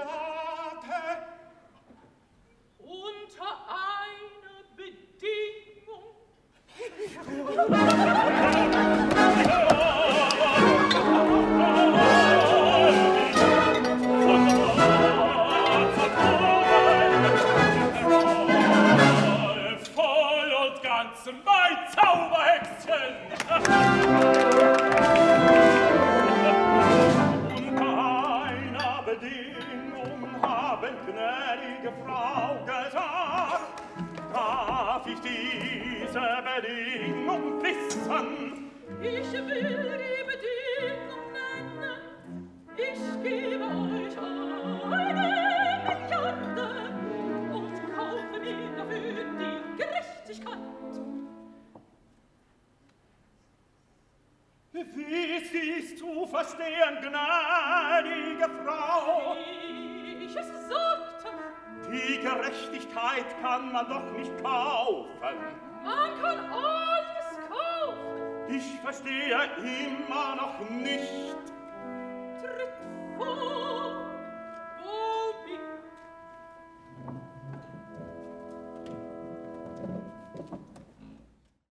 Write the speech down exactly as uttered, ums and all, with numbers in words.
Rate. Unter einer Bedingung. Voll und ganz mein Zauberhexchen. Unter einer Bedingung haben gnädige Frau gesagt, darf ich diese Bedingung wissen? Ich will die Bedingung nennen. Ich gebe euch eine Milliarde und kaufe mir dafür die Gerechtigkeit. Wie ist dies zu verstehen, gnädige Frau? Wie ich es sagte. Die Gerechtigkeit kann man doch nicht kaufen. Man kann alles kaufen. Ich verstehe immer noch nicht. Tritt vor.